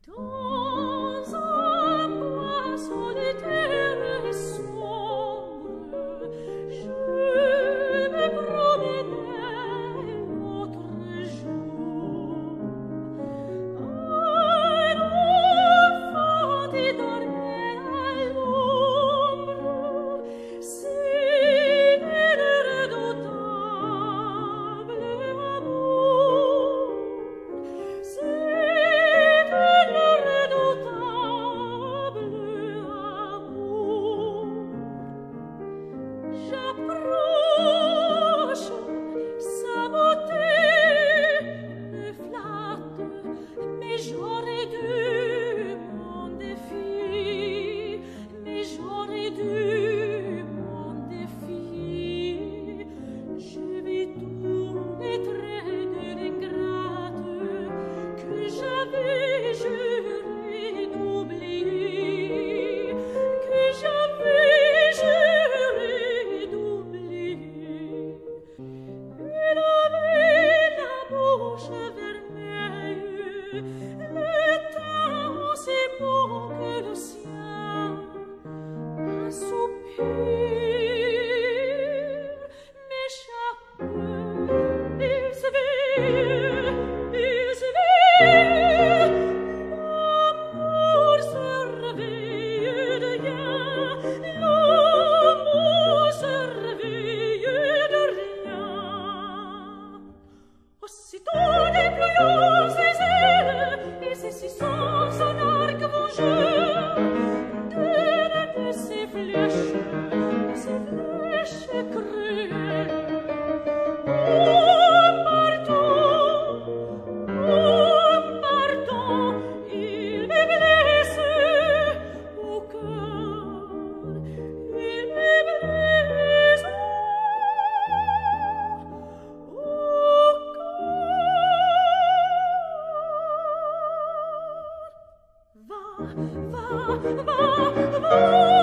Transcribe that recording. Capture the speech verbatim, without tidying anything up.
Dans un bois solitaire et sombre, je me promenais l'autre jour. Un enfant qui dormait à l'ombre, c'est le redoutable amour. C'est le redoutable amour. J'approche, sa beauté me flatte, mais j'aurais dû m'en défier, mais j'aurais dû m'en défier. Je vis tous les traits de l'ingrate que j'avais juré d'oublier, que j'avais juré d'oublier. Elle avait la bouche vermeille, le teint aussi beau que le sien, un soupir m'échappait, il se veut, il se veut. L'amour se réveille de rien, l'amour se réveille de rien. Aussitôt déployant ses ailes et saisissant son arc vengeur, d'une de ses flèches, ses flèches cruelles. Oh, pardon, oh, pardon, il me blesse au cœur, il me blesse au cœur. Va, va, va, va.